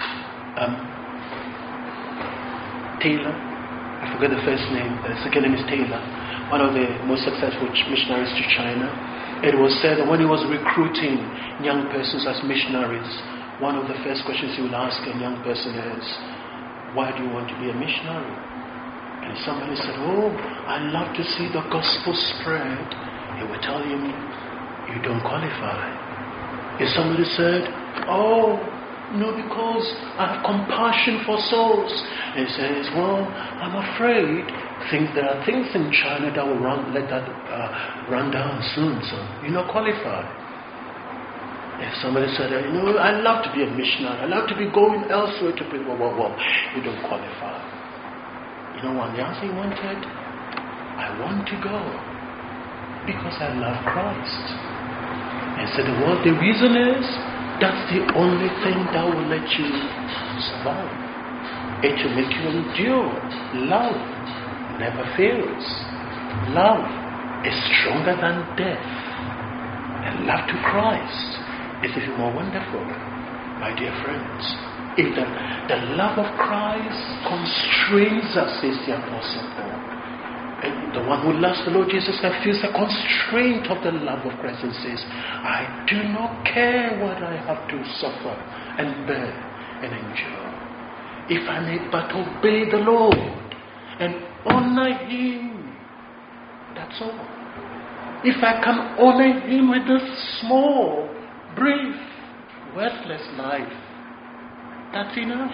Taylor? I forget the first name. The second name is Taylor. One of the most successful missionaries to China. It was said that when he was recruiting young persons as missionaries, one of the first questions he would ask a young person is, why do you want to be a missionary? And somebody said, oh, I love to see the gospel spread. He would tell him, you don't qualify. If somebody said, oh, no, because I have compassion for souls. And he says, well, I'm afraid there are things in China that will run down soon, so you're not qualified. If somebody said, I love to be a missionary, I love to be going elsewhere to preach, well, you don't qualify. You know what the answer he wanted? I want to go because I love Christ. And said, well, the reason is that's the only thing that will let you survive. It will make you endure. Love never fails. Love is stronger than death. And love to Christ is even more wonderful, my dear friends. If the love of Christ constrains us, says the Apostle Paul. And the one who loves the Lord Jesus Christ feels the constraint of the love of Christ and says, I do not care what I have to suffer and bear and endure. If I may but obey the Lord and honor Him, that's all. If I can honor Him with this small, brief, worthless life, that's enough.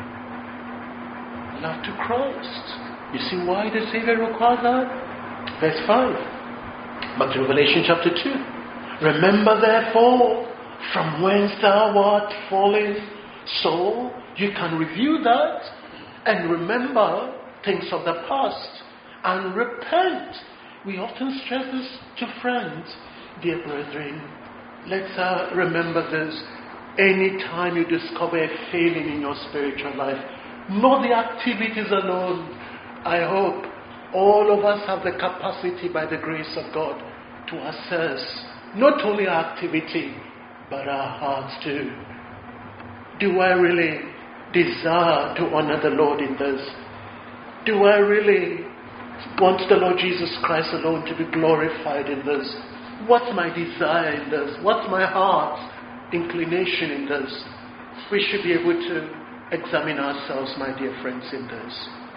Love to Christ. You see why the Savior requires that? Verse 5. Back to Revelation chapter 2. Remember therefore from whence thou art fallen. So you can review that and remember things of the past and repent. We often stress this to friends Dear brethren, let's remember this. Anytime you discover a failing in your spiritual life, not the activities alone. I hope all of us have the capacity by the grace of God to assess not only our activity, but our hearts too. Do I really desire to honor the Lord in this? Do I really want the Lord Jesus Christ alone to be glorified in this? What's my desire in this? What's my heart's inclination in this? We should be able to examine ourselves, my dear friends, in this.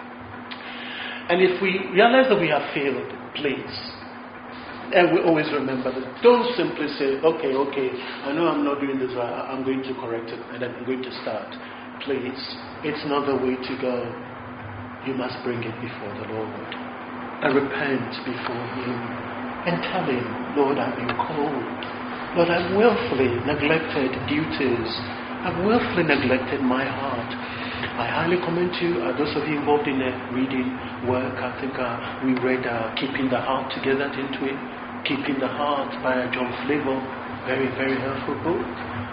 And if we realize that we have failed, please, and we always remember that. Don't simply say, okay, I know I'm not doing this, I'm going to correct it, and then I'm going to start. Please, it's not the way to go. You must bring it before the Lord and repent before Him and tell Him, Lord, I've been called. Lord, I've willfully neglected duties. I've willfully neglected my heart. I highly commend you, those of you involved in the reading work. I think we read Keeping the Heart Together, didn't we? Keeping the Heart by John Flavel. Very, very helpful book.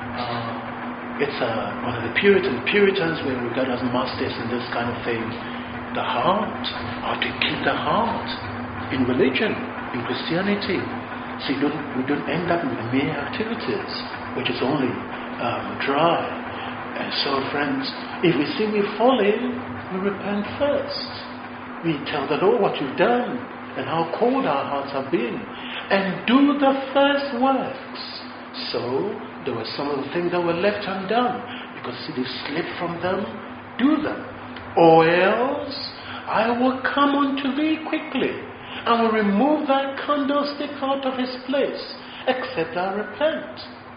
It's one of the Puritans were regarded as masters in this kind of thing. The heart, how to keep the heart in religion, in Christianity. So we don't end up with mere activities, which is only dry. And so, friends, if we see we're falling, we repent first. We tell the Lord what we've done and how cold our hearts have been, and do the first works. So, there were some of the things that were left undone because they slipped from them. Do them. Or else I will come unto thee quickly and will remove thy candlestick out of his place, except thou repent.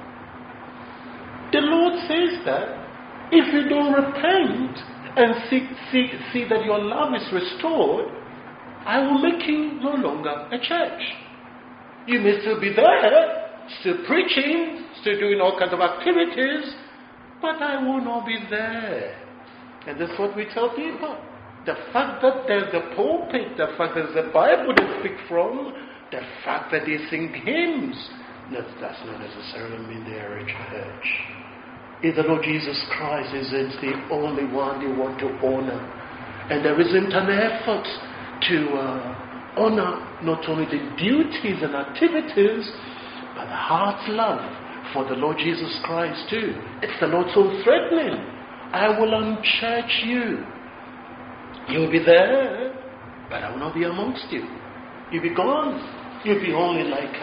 The Lord says that if you don't repent and see that your love is restored, I will make you no longer a church. You may still be there, still preaching, still doing all kinds of activities, but I will not be there. And that's what we tell people. The fact that there's a pulpit, the fact that there's a Bible to speak from, the fact that they sing hymns, does not necessarily mean they are a church. If the Lord Jesus Christ isn't the only one they want to honor, and there isn't an effort to honor not only the duties and activities, but the heart's love for the Lord Jesus Christ too. It's the Lord so threatening. I will unchurch you. You'll be there, but I will not be amongst you. You'll be gone. You'll be only like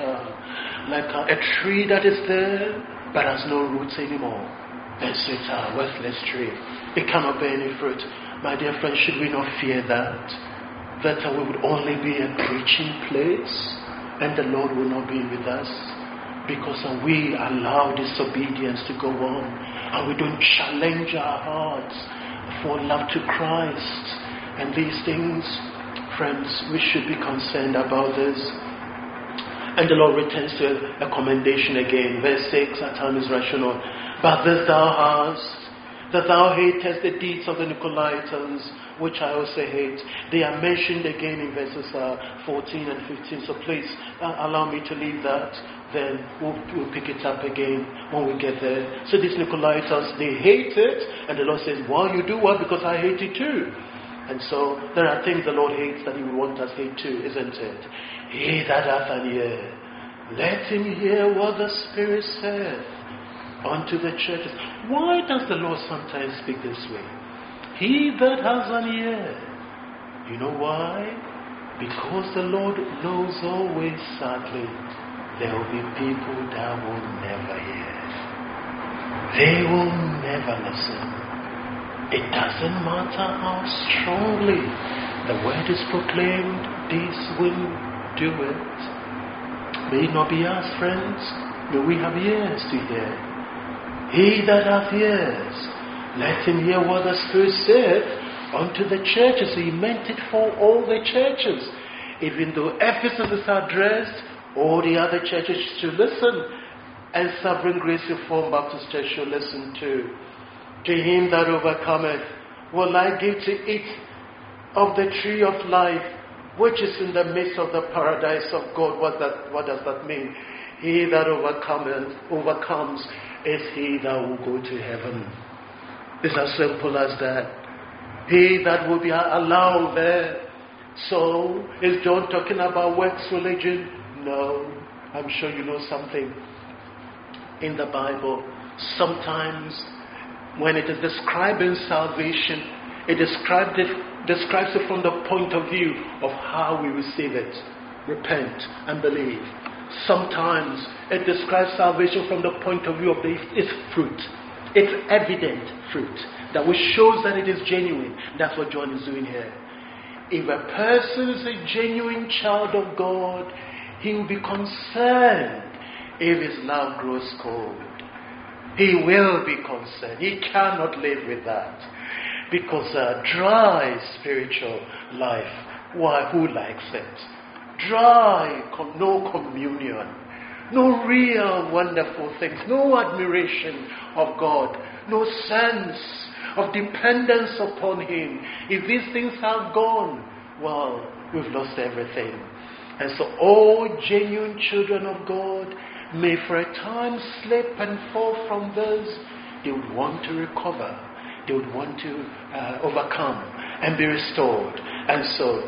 a tree that is there, but has no roots anymore. It's a worthless tree. It cannot bear any fruit. My dear friends, should we not fear that we would only be a preaching place, and the Lord will not be with us? Because we allow disobedience to go on, and we don't challenge our hearts for love to Christ. And these things, friends, we should be concerned about this. And the Lord returns to a commendation again. Verse 6, our time is rational. But this thou hast, that thou hatest the deeds of the Nicolaitans, which I also hate. They are mentioned again in verses 14 and 15. So please allow me to leave that. Then we'll pick it up again when we get there. So these Nicolaitans, they hate it. And the Lord says, well, you do what? Because I hate it too. And so there are things the Lord hates that He would want us to hate too, isn't it? He that hath an ear, let him hear what the Spirit saith unto the churches. Why does the Lord sometimes speak this way? He that has an ear. You know why? Because the Lord knows always, sadly, there will be people that will never hear. They will never listen. It doesn't matter how strongly the word is proclaimed, this will do it. May it not be us, friends. May we have ears to hear. He that hath ears, let him hear what the Spirit saith unto the churches. He meant it for all the churches. Even though Ephesus is addressed, all the other churches should listen. And Sovereign Grace Reformed Baptist Church should listen too. To him that overcometh will I give to eat of the tree of life, which is in the midst of the paradise of God. What does that mean? He that overcomes is he that will go to heaven. It's as simple as that. He that will be allowed there. So, is John talking about works religion? No. I'm sure you know something. In the Bible, sometimes when it is describing salvation, it describes it from the point of view of how we receive it. Repent and believe. Sometimes it describes salvation from the point of view of its fruit. It's evident fruit that which shows that it is genuine. That's what John is doing here. If a person is a genuine child of God, he will be concerned if his love grows cold. He will be concerned. He cannot live with that. Because a dry spiritual life, why, who likes it? Dry, no communion, no real wonderful things, no admiration of God, no sense of dependence upon Him. If these things are gone, well, we've lost everything. And so all genuine children of God may for a time slip and fall from this. They would want to recover. They would want to overcome and be restored. And so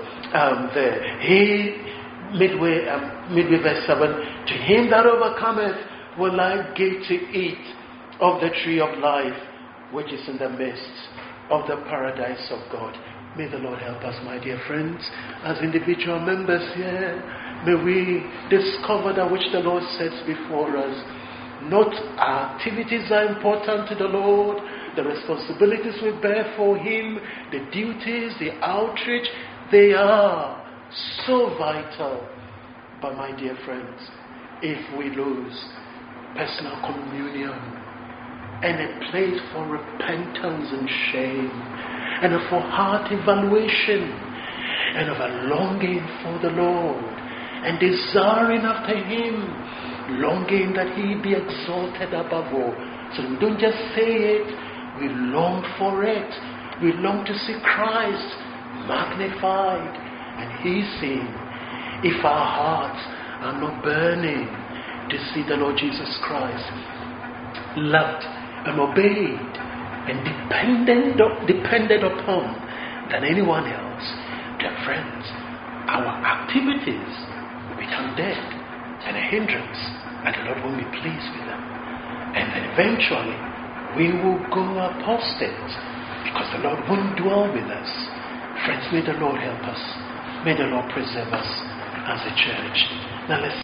midway verse 7, to him that overcometh will I give to eat of the tree of life, which is in the midst of the paradise of God. May the Lord help us, my dear friends, as individual members here. May we discover that which the Lord sets before us. Not our activities are important to the Lord, the responsibilities we bear for Him, the duties, the outreach, they are so vital. But my dear friends, if we lose personal communion and a place for repentance and shame, and for heart evaluation, and of a longing for the Lord, and desiring after Him, longing that He be exalted above all. So we don't just say it, we long for it. We long to see Christ magnified and He seen. If our hearts are not burning to see the Lord Jesus Christ loved and obeyed and depended upon than anyone else, dear friends, our activities will become dead and a hindrance, and the Lord won't be pleased with them. And then eventually, we will go apostate because the Lord won't dwell with us. Friends, may the Lord help us. May the Lord preserve us as a church. Now let's